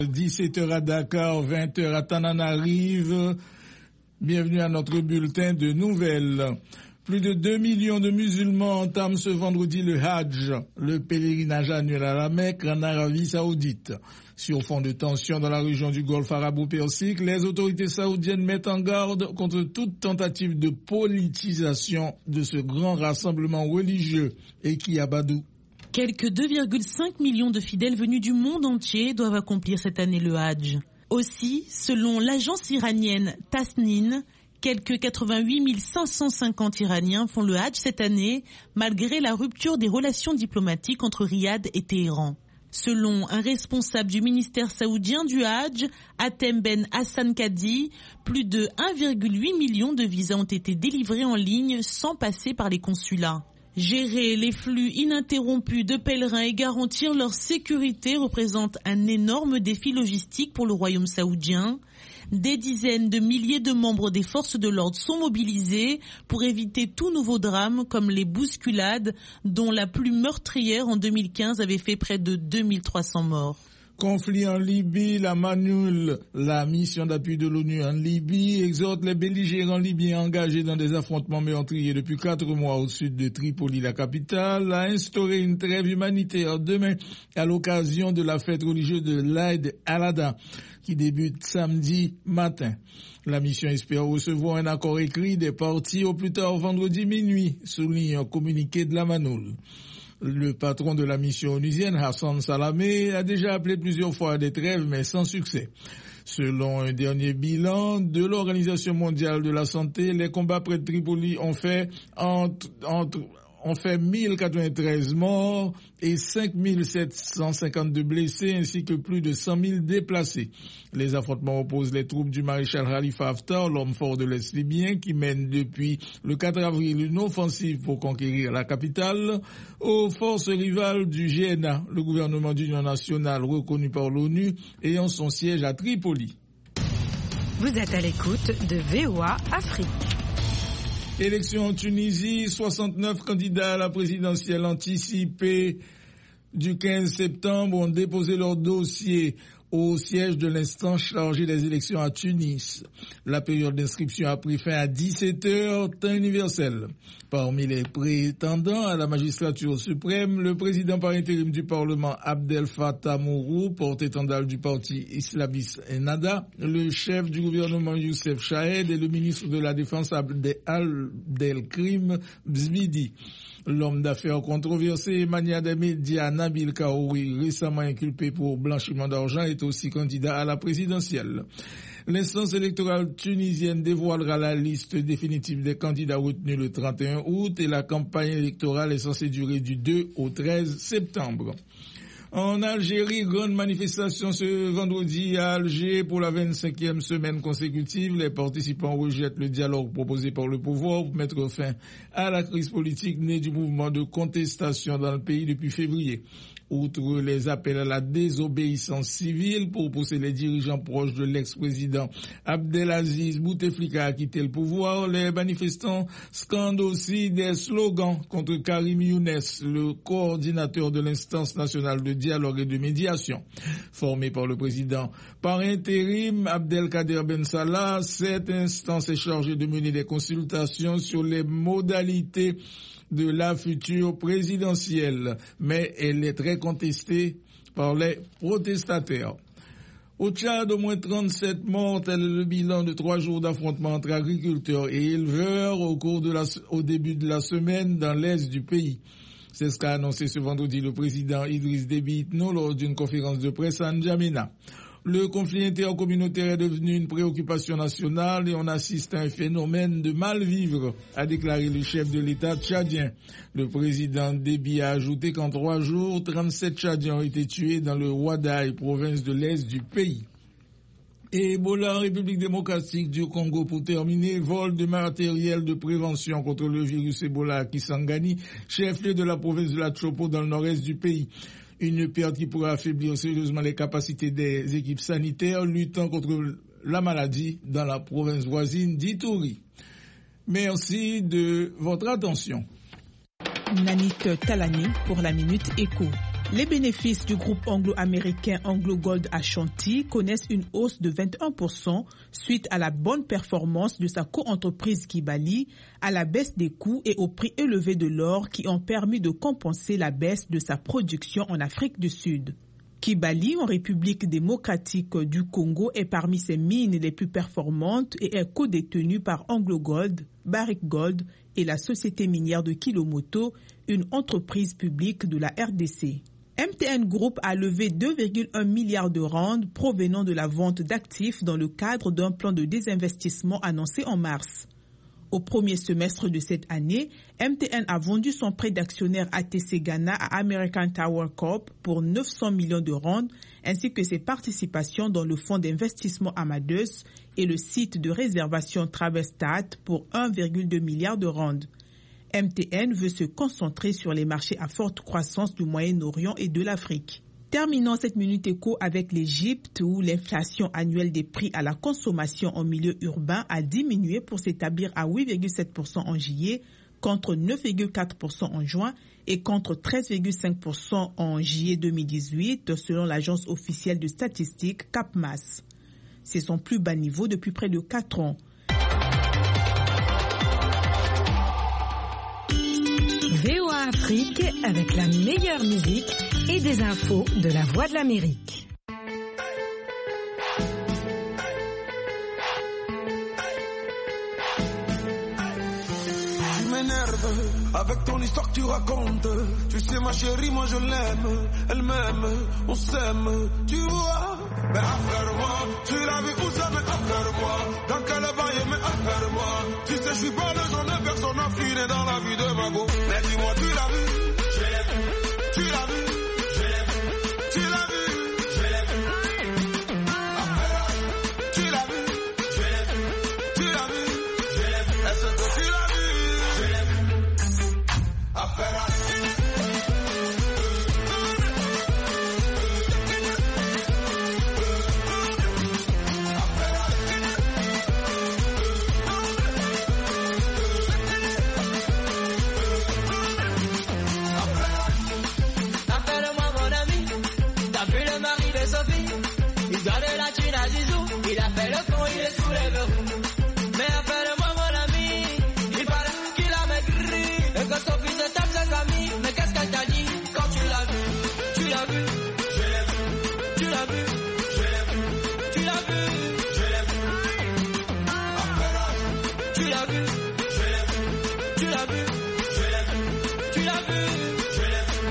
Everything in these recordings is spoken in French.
17h à Dakar, 20h à Tananarive. Bienvenue à notre bulletin de nouvelles. Plus de 2 millions de musulmans entament ce vendredi le Hajj, le pèlerinage annuel à la Mecque en Arabie Saoudite. Sur fond de tension dans la région du Golfe arabo-persique, les autorités saoudiennes mettent en garde contre toute tentative de politisation de ce grand rassemblement religieux. Et qui Abadou. Quelques 2,5 millions de fidèles venus du monde entier doivent accomplir cette année le Hajj. Aussi, selon l'agence iranienne Tasnin, quelques 88 550 Iraniens font le Hajj cette année, malgré la rupture des relations diplomatiques entre Riyad et Téhéran. Selon un responsable du ministère saoudien du Hajj, Atem Ben Hassan Kadi, plus de 1,8 million de visas ont été délivrés en ligne sans passer par les consulats. Gérer les flux ininterrompus de pèlerins et garantir leur sécurité représente un énorme défi logistique pour le royaume saoudien. Des dizaines de milliers de membres des forces de l'ordre sont mobilisés pour éviter tout nouveau drame comme les bousculades dont la plus meurtrière en 2015 avait fait près de 2300 morts. Conflit en Libye, la MANUL, la mission d'appui de l'ONU en Libye, exhorte les belligérants libyens engagés dans des affrontements meurtriers depuis 4 mois au sud de Tripoli, la capitale, à instaurer une trêve humanitaire demain à l'occasion de la fête religieuse de l'Aïd al-Adha qui débute samedi matin. La mission espère recevoir un accord écrit des parties au plus tard vendredi minuit, souligne un communiqué de la MANUL. Le patron de la mission onusienne, Hassan Salamé, a déjà appelé plusieurs fois à des trêves, mais sans succès. Selon un dernier bilan de l'Organisation mondiale de la santé, les combats près de Tripoli ont fait 1093 morts et 5752 blessés ainsi que plus de 100 000 déplacés. Les affrontements opposent les troupes du maréchal Khalifa Haftar, l'homme fort de l'Est libyen, qui mène depuis le 4 avril une offensive pour conquérir la capitale, aux forces rivales du GNA, le gouvernement d'union nationale reconnu par l'ONU, ayant son siège à Tripoli. Vous êtes à l'écoute de VOA Afrique. Élection en Tunisie, 69 candidats à la présidentielle anticipée du 15 septembre ont déposé leur dossier au siège de l'instance chargée des élections à Tunis. La période d'inscription a pris fin à 17h, temps universel. Parmi les prétendants à la magistrature suprême, le président par intérim du Parlement Abdel Fattah Mourou, porte-étendard du parti islamiste Ennahda, le chef du gouvernement Youssef Chahed et le ministre de la Défense Abdelkrim Bzmidi. L'homme d'affaires controversé, mania des médias Nabil Karoui, récemment inculpé pour blanchiment d'argent, est aussi candidat à la présidentielle. L'instance électorale tunisienne dévoilera la liste définitive des candidats retenus le 31 août et la campagne électorale est censée durer du 2 au 13 septembre. En Algérie, grande manifestation ce vendredi à Alger pour la 25e semaine consécutive. Les participants rejettent le dialogue proposé par le pouvoir pour mettre fin à la crise politique née du mouvement de contestation dans le pays depuis février. Outre les appels à la désobéissance civile pour pousser les dirigeants proches de l'ex-président Abdelaziz Bouteflika à quitter le pouvoir, les manifestants scandent aussi des slogans contre Karim Younes, le coordinateur de l'instance nationale de dialogue et de médiation. Formé par le président par intérim Abdelkader Ben Salah, cette instance est chargée de mener des consultations sur les modalités de la future présidentielle, mais elle est très contestée par les protestataires. Au Tchad, au moins 37 morts, tel est le bilan de 3 jours d'affrontements entre agriculteurs et éleveurs au début de la semaine dans l'est du pays. C'est ce qu'a annoncé ce vendredi le président Idriss Déby Itno lors d'une conférence de presse à N'Djamena. Le conflit intercommunautaire est devenu une préoccupation nationale et on assiste à un phénomène de mal-vivre, a déclaré le chef de l'État tchadien. Le président Déby a ajouté qu'en 3 jours, 37 Tchadiens ont été tués dans le Ouadaï, province de l'Est du pays. Et Ebola, République démocratique du Congo, pour terminer, vol de matériel de prévention contre le virus Ebola à Kisangani, chef-lieu de la province de la Chopo dans le nord-est du pays. Une perte qui pourrait affaiblir sérieusement les capacités des équipes sanitaires luttant contre la maladie dans la province voisine d'Ituri. Merci de votre attention. Nanik Talani pour la Minute Écho. Les bénéfices du groupe anglo-américain AngloGold Ashanti connaissent une hausse de 21% suite à la bonne performance de sa co-entreprise Kibali, à la baisse des coûts et au prix élevé de l'or qui ont permis de compenser la baisse de sa production en Afrique du Sud. Kibali, en République démocratique du Congo, est parmi ses mines les plus performantes et est co-détenue par AngloGold, Barrick Gold et la société minière de Kilomoto, une entreprise publique de la RDC. MTN Group a levé 2,1 milliards de rand provenant de la vente d'actifs dans le cadre d'un plan de désinvestissement annoncé en mars. Au premier semestre de cette année, MTN a vendu son prêt d'actionnaire ATC Ghana à American Tower Corp pour 900 millions de rand, ainsi que ses participations dans le fonds d'investissement Amadeus et le site de réservation Travestat pour 1,2 milliard de rand. MTN veut se concentrer sur les marchés à forte croissance du Moyen-Orient et de l'Afrique. Terminons cette Minute Éco avec l'Égypte où l'inflation annuelle des prix à la consommation en milieu urbain a diminué pour s'établir à 8,7% en juillet contre 9,4% en juin et contre 13,5% en juillet 2018 selon l'agence officielle de statistiques CAPMAS. C'est son plus bas niveau depuis près de 4 ans. VOA Afrique avec la meilleure musique et des infos de la Voix de l'Amérique. Tu m'énerves avec ton histoire que tu racontes. Tu sais ma chérie, moi je l'aime, elle m'aime, on s'aime, tu vois. Mais affaire-moi, tu l'as vu où ça, mais affaire-moi. Dans quel bail, mais affaire-moi. Tu sais, je suis pas le genre de personne affinée dans la vie de ma go. Mais dis-moi, tu l'as vu, je l'ai vu. Tu l'as vu, je l'ai vu. Tu l'as vu, je l'ai vu. Affaire, tu l'as vu, je l'ai vu. Tu l'as vu, je l'ai vu. Est-ce que tu l'as vu, je l'ai vu. Affaire. Il a fait le con, il est sous les verrous. Mais appelle-moi mon ami, il paraît qu'il a maigri. Et que son fils de tape ses amis. Mais qu'est-ce qu'elle t'a dit quand tu l'as vu? Tu l'as vu, je l'ai vu. Tu l'as vu, je l'ai vu. Tu l'as vu, je l'ai vu. Tu l'as vu, je l'ai vu. Tu l'as vu, je l'ai vu. Tu l'as vu, je l'ai vu.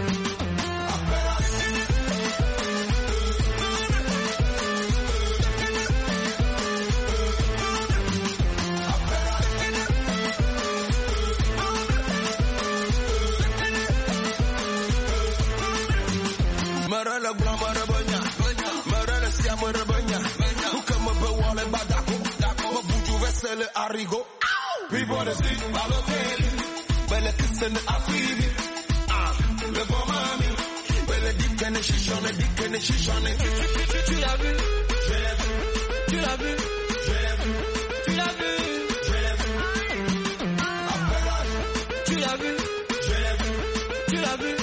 Marala gula marabanya, marala siya marabanya. Ukama bawale badako, mabuju vesele arigo. People they sleep by the hotel, belle kissing afibi. Le bon mami, belle dikene shishone. Tu l'as vu, je l'ai vu. Tu l'as vu, je l'ai vu. Tu l'as vu, je l'ai vu. Tu l'as vu, je l'ai vu. Tu l'as vu.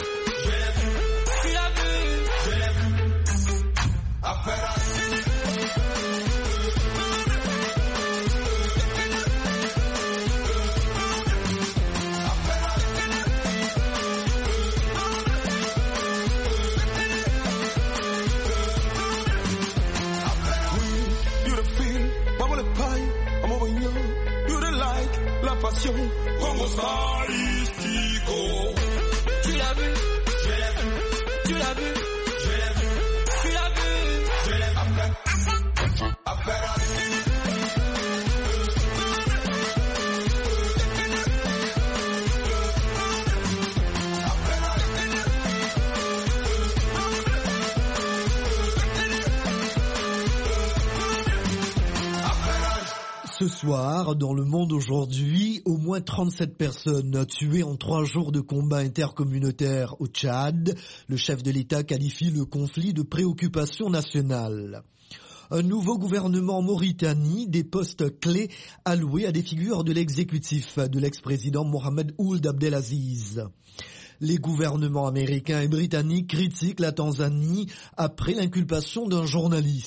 Como staristico. Tu l'as vu, je l'ai vu. Tu l'as vu, je l'ai vu. Tu l'as vu, je l'ai vu. Ce soir, dans Le Monde aujourd'hui, au moins 37 personnes tuées en 3 jours de combat intercommunautaire au Tchad. Le chef de l'État qualifie le conflit de préoccupation nationale. Un nouveau gouvernement en Mauritanie, des postes clés alloués à des figures de l'exécutif de l'ex-président Mohamed Ould Abdelaziz. Les gouvernements américains et britanniques critiquent la Tanzanie après l'inculpation d'un journaliste.